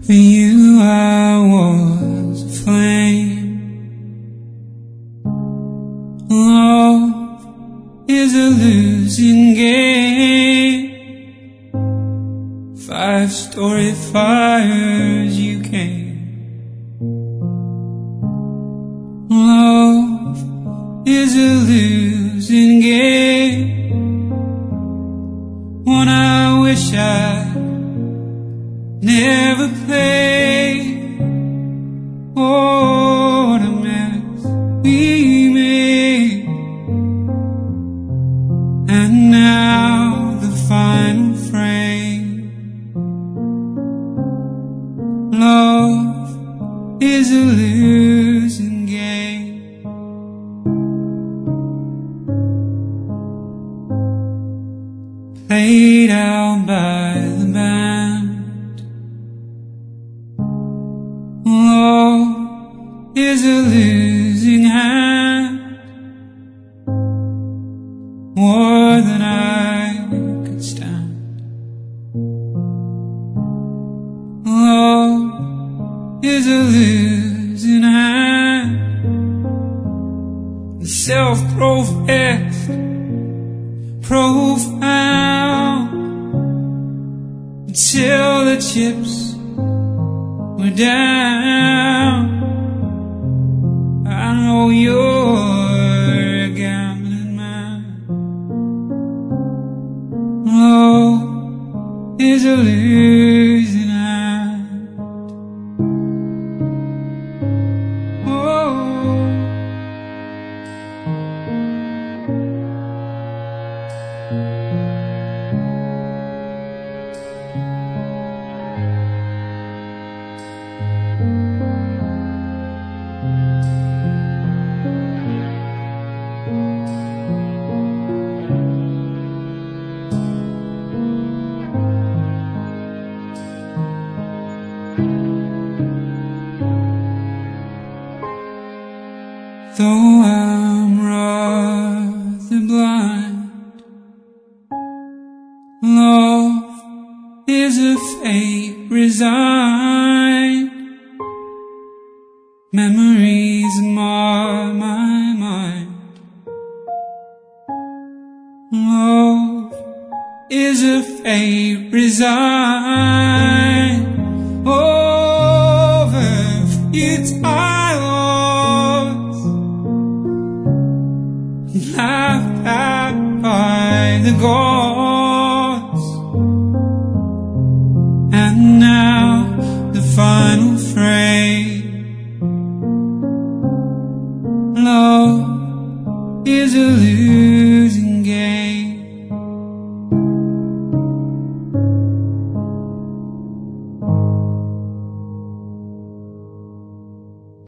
For you I was a flame. Love is a losing game. 5-story fires you came. Love is a losing game. One I wish I never played. Oh, what a mess we made. And now the final frame. Love is a losing game. Played out by the band. Love is a losing hand. More than I could stand. Love is a losing hand. And self-professed, profound, until the chips were down. I know you're a gambling man. Love is a losing hand. Oh, though I'm rather blind, love is a fate resigned. Memories mar my mind. Love is a fate resigned. Over futile laughed at by the gods. And now the final frame. Love is a losing